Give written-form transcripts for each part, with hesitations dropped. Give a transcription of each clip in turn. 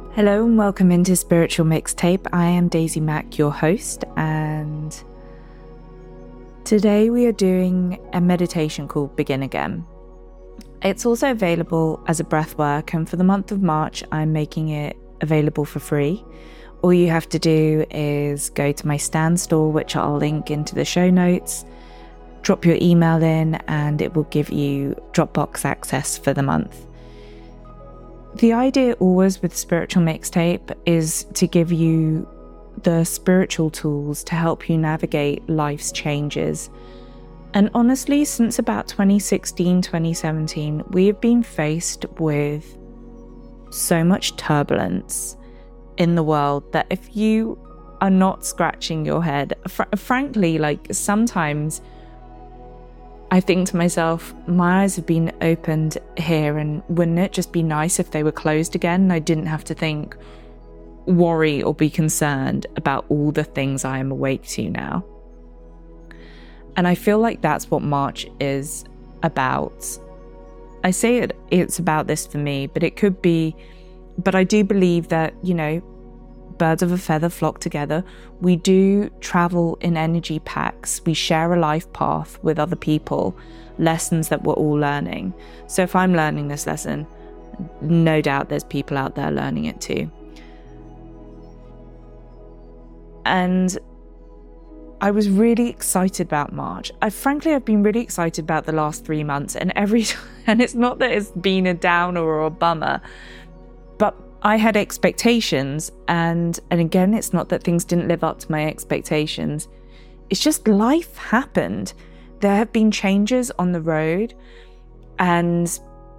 Hello and welcome into Spiritual Mixtape. I am Daisy Mack, your host, and today we are doing a meditation called Begin Again. It's also available as a breathwork, and for the month of March, I'm making it available for free. All you have to do is go to my Stan store, which I'll link into the show notes, drop your email in, and it will give you Dropbox access for the month. The idea always with Spiritual Mixtape is to give you the spiritual tools to help you navigate life's changes. And honestly, since about 2016, 2017, we have been faced with so much turbulence in the world that if you are not scratching your head, frankly, like sometimes I think to myself, my eyes have been opened here, and wouldn't it just be nice if they were closed again and I didn't have to worry or be concerned about all the things I am awake to now. And I feel like that's what March is about. I say it's about this for me, but it could be, but I do believe that, birds of a feather flock together. We do travel in energy packs. We share a life path with other people, lessons that we're all learning. So if I'm learning this lesson, no doubt there's people out there learning it too. And I was really excited about March. I've been really excited about the last 3 months, and it's not that it's been a downer or a bummer, but I had expectations, and again, it's not that things didn't live up to my expectations. It's just life happened. There have been changes on the road, and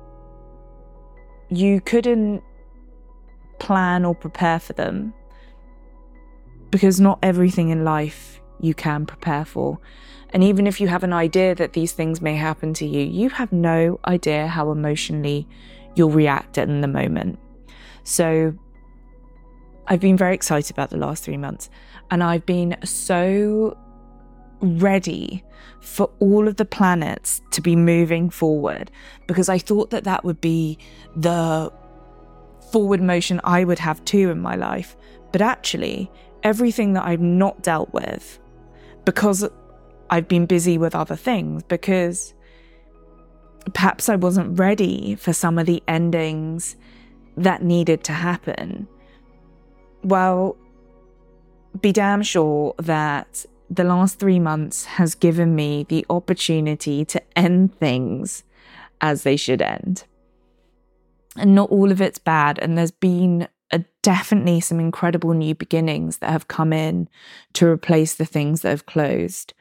you couldn't plan or prepare for them because not everything in life you can prepare for. And even if you have an idea that these things may happen to you, you have no idea how emotionally you'll react in the moment. So I've been very excited about the last 3 months, and I've been so ready for all of the planets to be moving forward, because I thought that would be the forward motion I would have too in my life. But actually, everything that I've not dealt with, because I've been busy with other things, because perhaps I wasn't ready for some of the endings that needed to happen. Well, be damn sure that the last 3 months has given me the opportunity to end things as they should end. And not all of it's bad, and there's been definitely some incredible new beginnings that have come in to replace the things that have closed.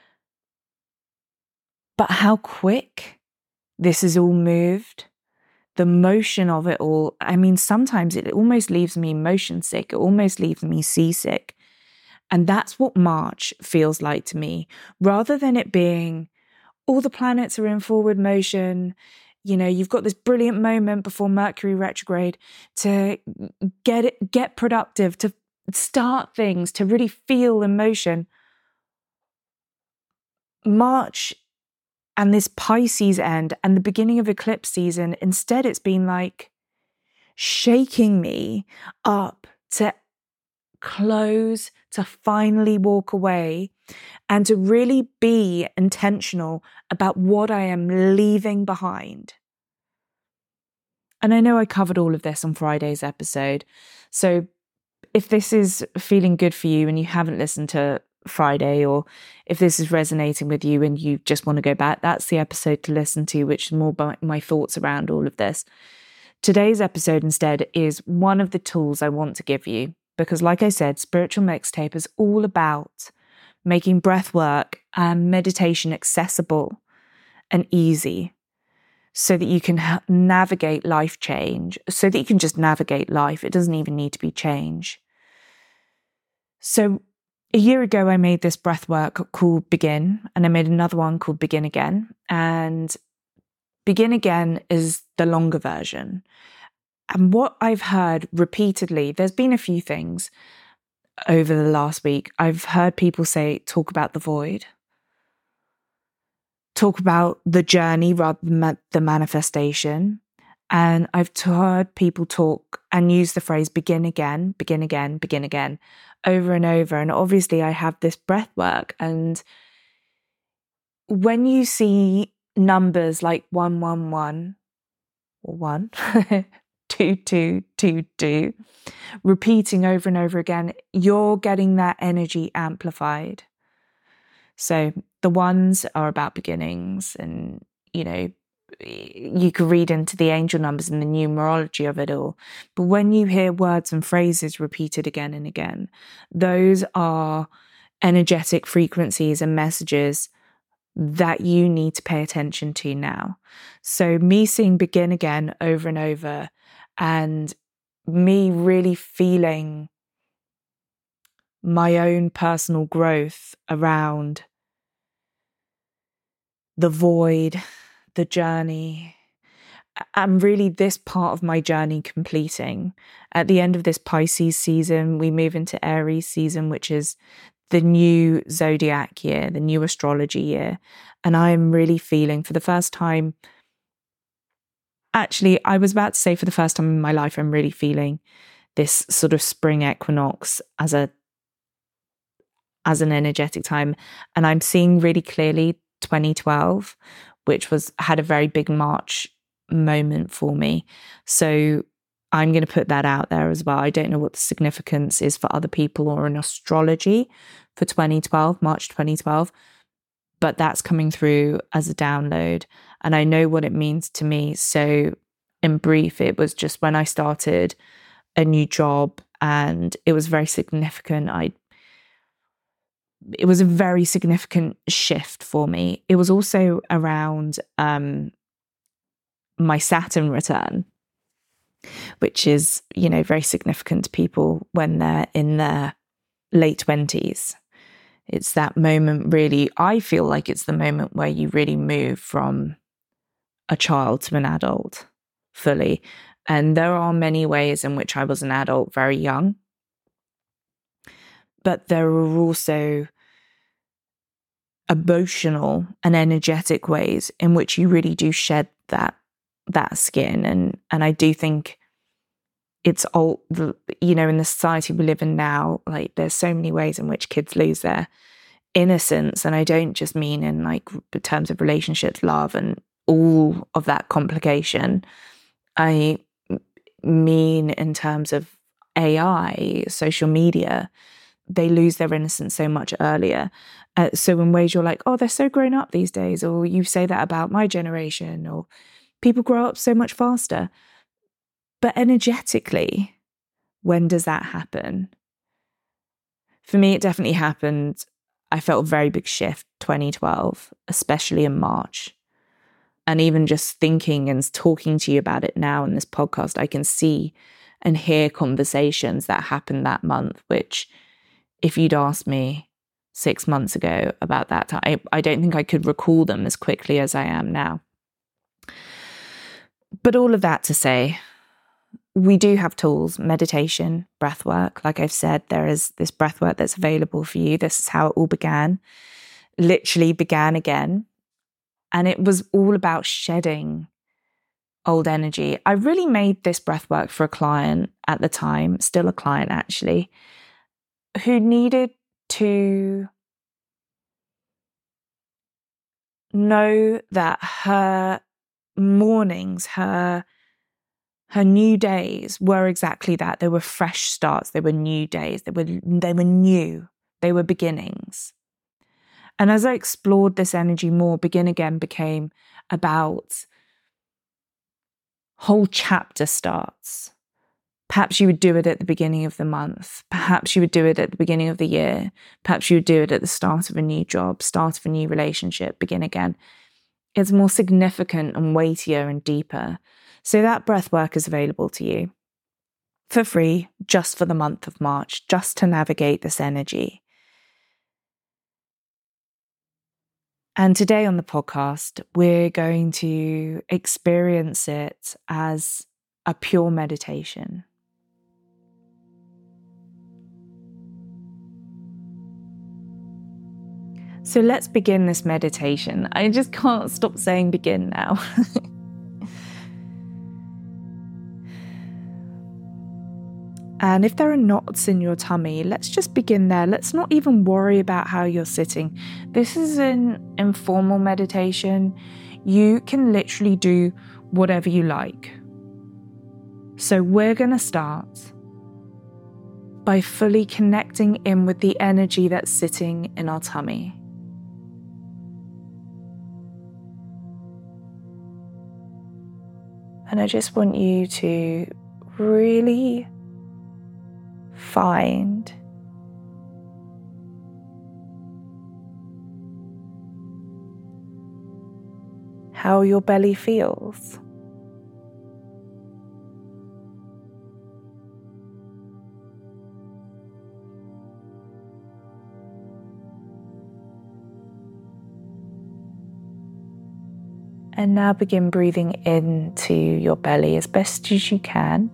But how quick this has all moved. The motion of it all, sometimes it almost leaves me motion sick. It almost leaves me seasick. And that's what March feels like to me. Rather than it being all the planets are in forward motion, you've got this brilliant moment before Mercury retrograde to get productive, to start things, to really feel emotion. March and this Pisces end and the beginning of eclipse season, instead it's been like shaking me up to close, to finally walk away, and to really be intentional about what I am leaving behind. And I know I covered all of this on Friday's episode, so if this is feeling good for you and you haven't listened to Friday, or if this is resonating with you and you just want to go back, that's the episode to listen to, which is more about my thoughts around all of this. Today's episode instead is one of the tools I want to give you, because like I said, Spiritual Mixtape is all about making breath work and meditation accessible and easy so that you can navigate life change, so that you can just navigate life. It doesn't even need to be change. So a year ago, I made this breathwork called Begin, and I made another one called Begin Again. And Begin Again is the longer version. And what I've heard repeatedly, there's been a few things over the last week. I've heard people say, talk about the void. Talk about the journey rather than the manifestation. And I've heard people talk and use the phrase begin again, begin again, begin again, over and over. And obviously I have this breath work. And when you see numbers like 111 or 1, 2222, repeating over and over again, you're getting that energy amplified. So the ones are about beginnings, and, you could read into the angel numbers and the numerology of it all. But when you hear words and phrases repeated again and again, those are energetic frequencies and messages that you need to pay attention to now. So me seeing begin again over and over, and me really feeling my own personal growth around the void, the journey, and really this part of my journey completing. At the end of this Pisces season, we move into Aries season, which is the new zodiac year, the new astrology year. And I am really feeling, for the first time, actually, I was about to say for the first time in my life, I'm really feeling this sort of spring equinox as an energetic time. And I'm seeing really clearly 2012, which had a very big March moment for me. So I'm going to put that out there as well. I don't know what the significance is for other people or in astrology for 2012, March 2012, but that's coming through as a download, and I know what it means to me. So in brief, it was just when I started a new job, and it was very significant. It was a very significant shift for me. It was also around my Saturn return, which is, very significant to people when they're in their late 20s. It's that moment, really, I feel like it's the moment where you really move from a child to an adult fully. And there are many ways in which I was an adult very young. But there are also emotional and energetic ways in which you really do shed that skin. And I do think it's all, in the society we live in now, like there's so many ways in which kids lose their innocence. And I don't just mean in like terms of relationships, love, and all of that complication. I mean in terms of AI, social media, they lose their innocence so much earlier. So in ways you're like, oh, they're so grown up these days, or you say that about my generation, or people grow up so much faster. But energetically, when does that happen? For me, it definitely happened. I felt a very big shift 2012, especially in March. And even just thinking and talking to you about it now in this podcast, I can see and hear conversations that happened that month, which if you'd asked me 6 months ago about that time, I don't think I could recall them as quickly as I am now. But all of that to say, we do have tools, meditation, breath work. Like I've said, there is this breath work that's available for you. This is how it all began, literally began again. And it was all about shedding old energy. I really made this breath work for a client at the time, still a client actually, who needed to know that her mornings, her new days were exactly that. They were fresh starts. They were new days. They were new. They were beginnings. And as I explored this energy more, Begin Again became about whole chapter starts. Perhaps you would do it at the beginning of the month. Perhaps you would do it at the beginning of the year. Perhaps you would do it at the start of a new job, start of a new relationship, begin again. It's more significant and weightier and deeper. So that breath work is available to you for free, just for the month of March, just to navigate this energy. And today on the podcast, we're going to experience it as a pure meditation. So let's begin this meditation. I just can't stop saying begin now. And if there are knots in your tummy, let's just begin there. Let's not even worry about how you're sitting. This is an informal meditation. You can literally do whatever you like. So we're going to start by fully connecting in with the energy that's sitting in our tummy. And I just want you to really find how your belly feels. And now begin breathing into your belly as best as you can.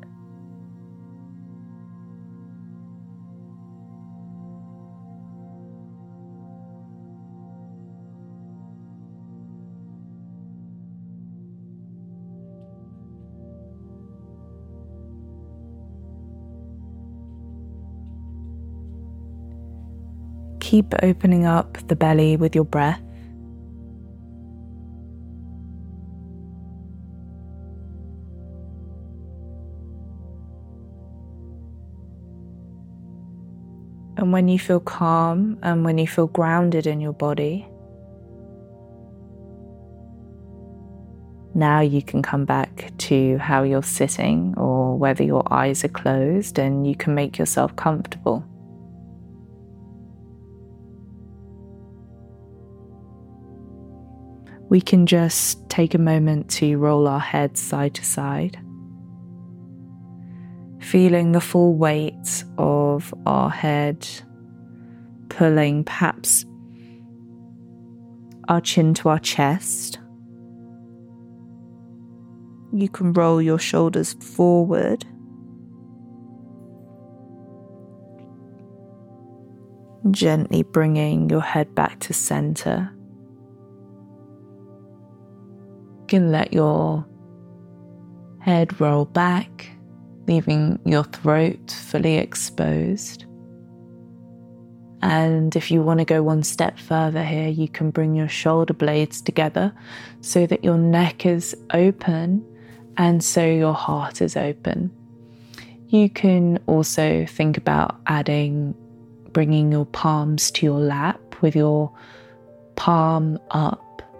Keep opening up the belly with your breath. And when you feel calm and when you feel grounded in your body, now you can come back to how you're sitting or whether your eyes are closed, and you can make yourself comfortable. We can just take a moment to roll our heads side to side, feeling the full weight of our head pulling perhaps our chin to our chest. You can roll your shoulders forward, gently bringing your head back to center. You can let your head roll back, leaving your throat fully exposed. And if you want to go one step further here, you can bring your shoulder blades together so that your neck is open and so your heart is open. You can also think about bringing your palms to your lap with your palm up.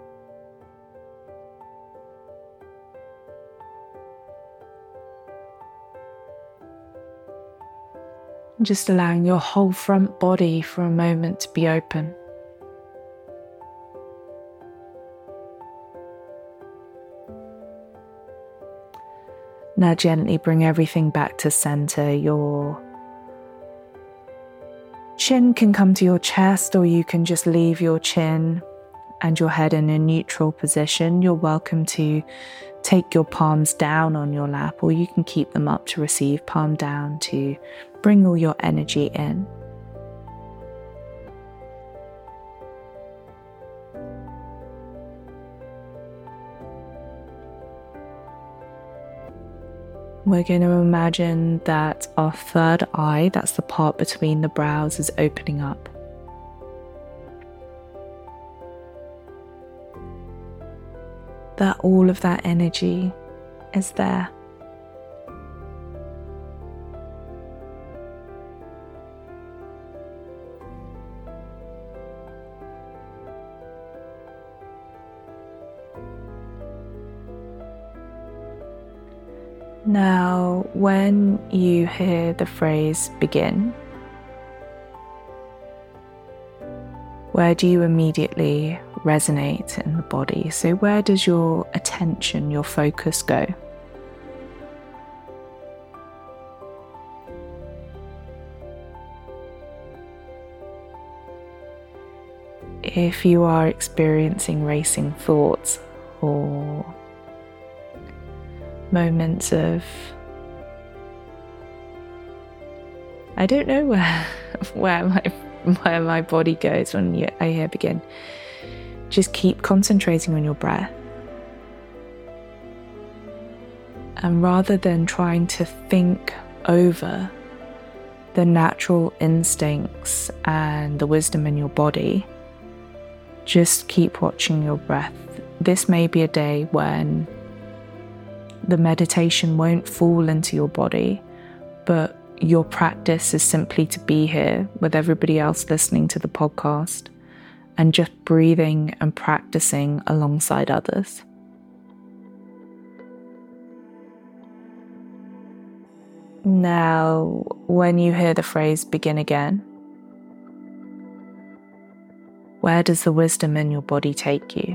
Just allowing your whole front body for a moment to be open. Now gently bring everything back to center. Your chin can come to your chest, or you can just leave your chin and your head in a neutral position. You're welcome to take your palms down on your lap, or you can keep them up to receive, palm down to bring all your energy in. We're going to imagine that our third eye, that's the part between the brows, is opening up. That all of that energy is there. Now, when you hear the phrase begin, where do you immediately resonate in the body? So where does your attention, your focus go? If you are experiencing racing thoughts or moments of, I don't know where my body goes when I hear begin, just keep concentrating on your breath. And rather than trying to think over the natural instincts and the wisdom in your body, just keep watching your breath. This may be a day when the meditation won't fall into your body, but your practice is simply to be here with everybody else listening to the podcast and just breathing and practicing alongside others. Now, when you hear the phrase begin again, where does the wisdom in your body take you?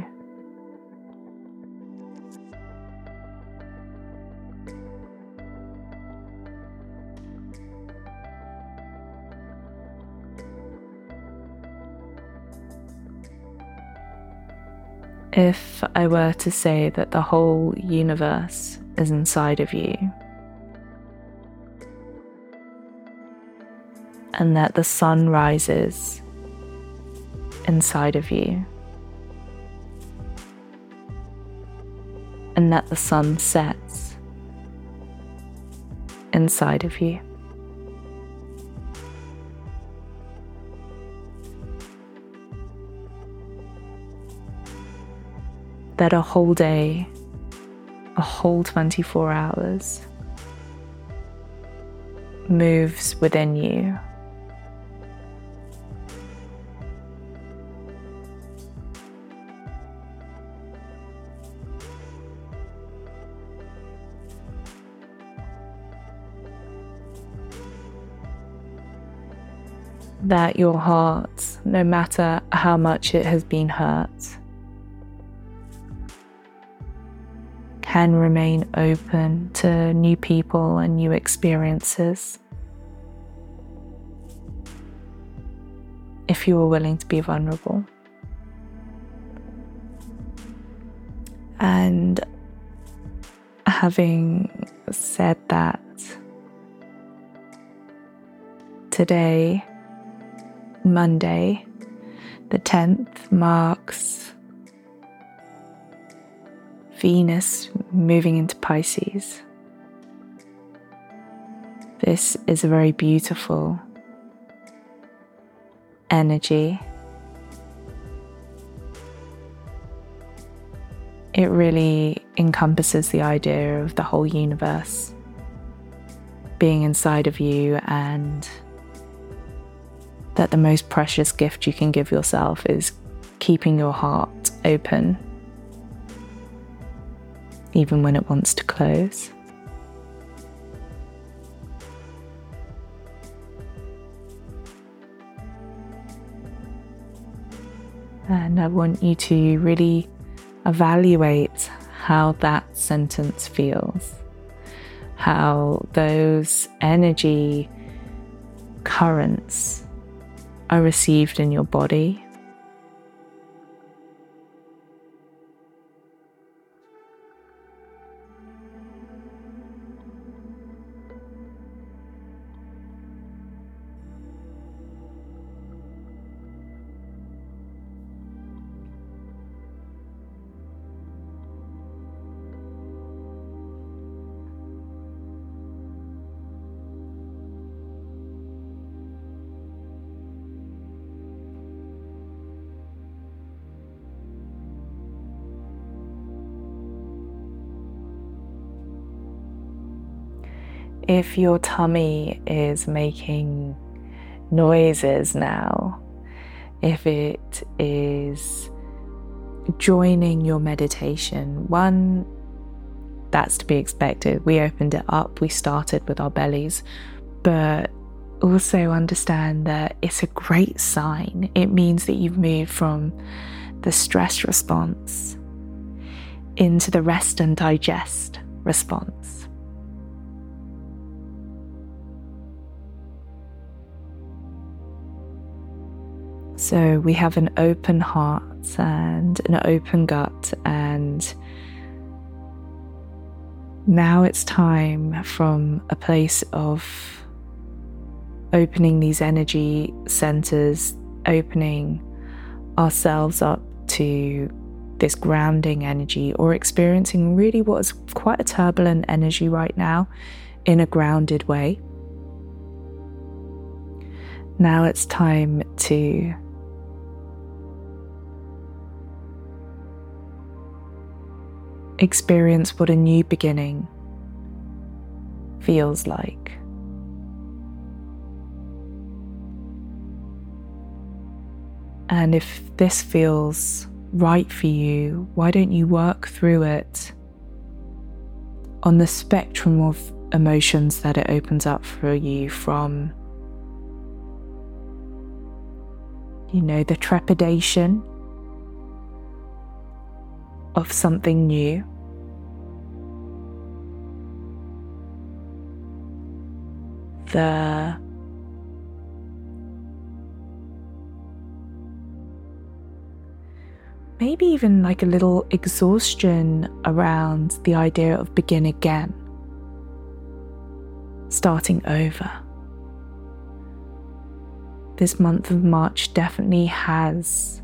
If I were to say that the whole universe is inside of you, and that the sun rises inside of you, and that the sun sets inside of you, that a whole day, a whole 24 hours moves within you. That your heart, no matter how much it has been hurt, can remain open to new people and new experiences if you are willing to be vulnerable. And having said that, today, Monday, the 10th, marks Venus moving into Pisces. This is a very beautiful energy. It really encompasses the idea of the whole universe being inside of you, and that the most precious gift you can give yourself is keeping your heart open, even when it wants to close. And I want you to really evaluate how that sentence feels, how those energy currents are received in your body. If your tummy is making noises now, if it is joining your meditation, one, that's to be expected. We opened it up, we started with our bellies, but also understand that it's a great sign. It means that you've moved from the stress response into the rest and digest response. So we have an open heart and an open gut, and now it's time, from a place of opening these energy centers, opening ourselves up to this grounding energy, or experiencing really what is quite a turbulent energy right now in a grounded way. Now it's time to experience what a new beginning feels like. And if this feels right for you, why don't you work through it on the spectrum of emotions that it opens up for you, from, the trepidation of something new, the maybe even like a little exhaustion around the idea of begin again, starting over. This month of March definitely has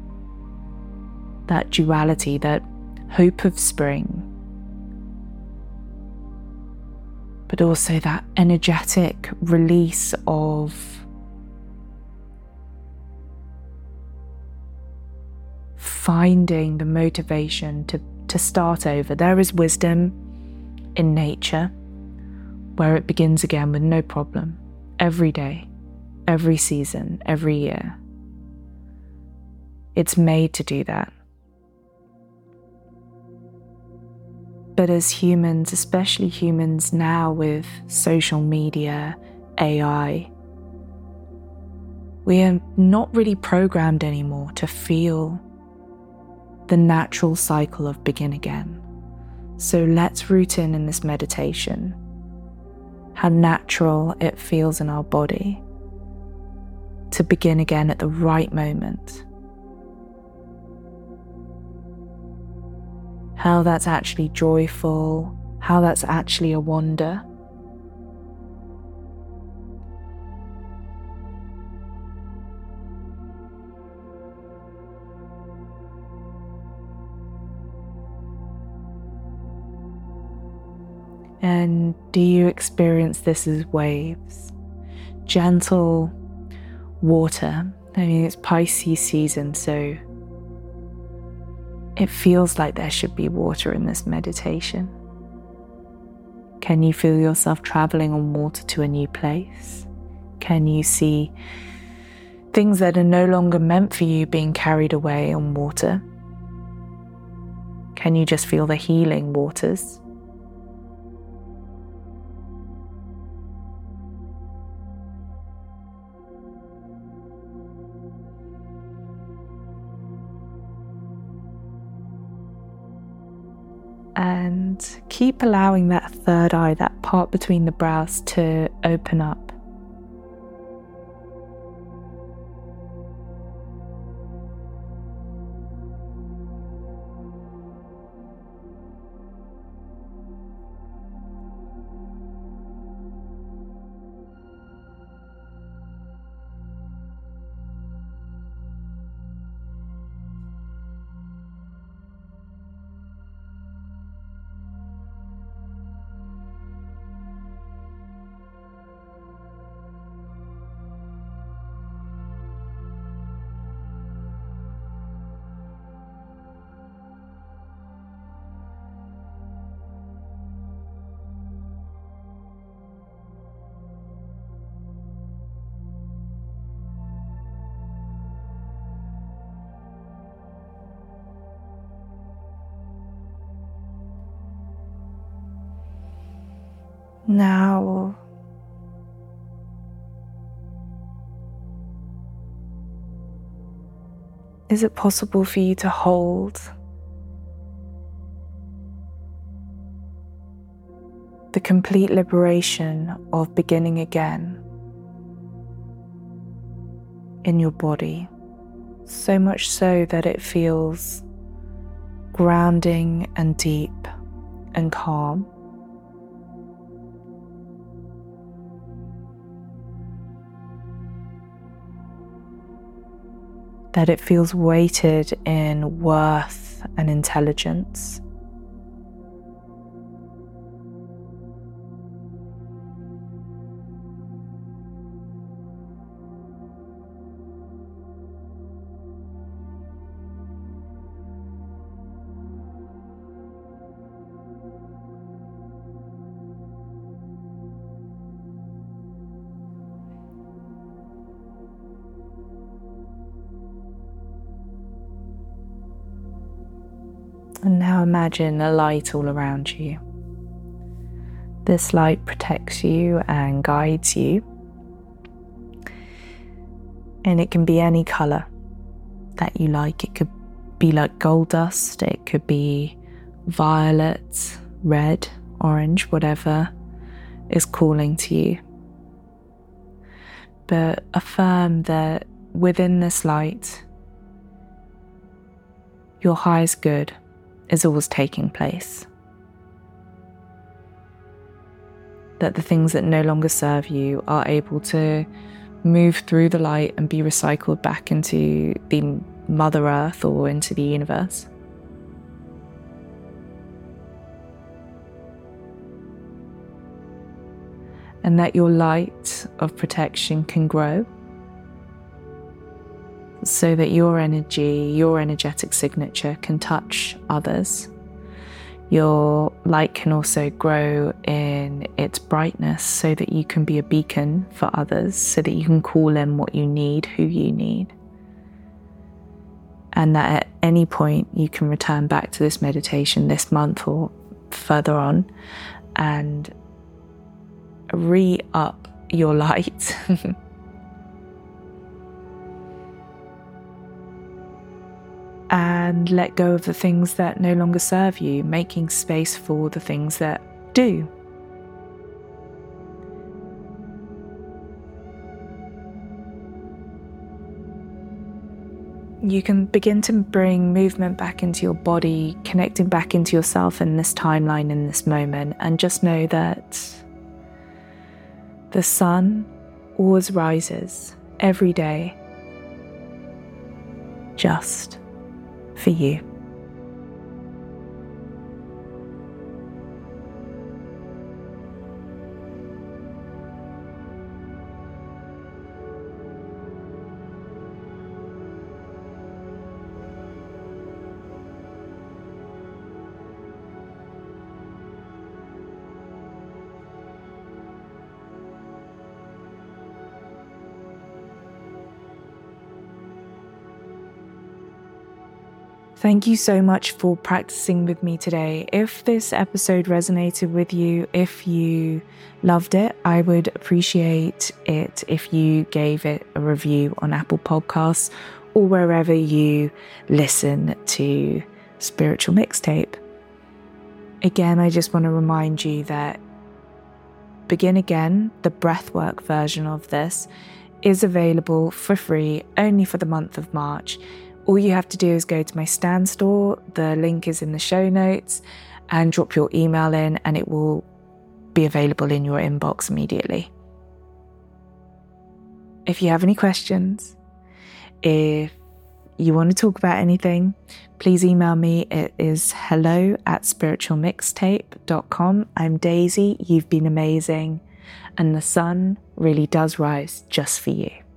that duality, that hope of spring, but also that energetic release of finding the motivation to start over. There is wisdom in nature where it begins again with no problem, every day, every season, every year. It's made to do that. But as humans, especially humans now with social media, AI, we are not really programmed anymore to feel the natural cycle of begin again. So let's root in this meditation how natural it feels in our body to begin again at the right moment. How that's actually joyful, how that's actually a wonder. And do you experience this as waves? Gentle water. I mean, it's Pisces season, so it feels like there should be water in this meditation. Can you feel yourself traveling on water to a new place? Can you see things that are no longer meant for you being carried away on water? Can you just feel the healing waters? And keep allowing that third eye, that part between the brows, to open up. Now, is it possible for you to hold the complete liberation of beginning again in your body, so much so that it feels grounding and deep and calm? That it feels weighted in worth and intelligence. And now imagine a light all around you. This light protects you and guides you. And it can be any colour that you like. It could be like gold dust, it could be violet, red, orange, whatever is calling to you. But affirm that within this light, your highest good is always taking place. That the things that no longer serve you are able to move through the light and be recycled back into the Mother Earth or into the universe. And that your light of protection can grow so that your energy, your energetic signature can touch others. Your light can also grow in its brightness so that you can be a beacon for others, so that you can call in what you need, who you need. And that at any point you can return back to this meditation this month or further on and re-up your light. And let go of the things that no longer serve you, making space for the things that do. You can begin to bring movement back into your body, connecting back into yourself in this timeline, in this moment, and just know that the sun always rises every day just for you. Thank you so much for practicing with me today. If this episode resonated with you, if you loved it, I would appreciate it if you gave it a review on Apple Podcasts or wherever you listen to Spiritual Mixtape. Again, I just want to remind you that Begin Again, the breathwork version of this, is available for free only for the month of March. All you have to do is go to my Stan store, the link is in the show notes, and drop your email in and it will be available in your inbox immediately. If you have any questions, if you want to talk about anything, please email me. It is hello@spiritualmixtape.com. I'm Daisy, you've been amazing, and the sun really does rise just for you.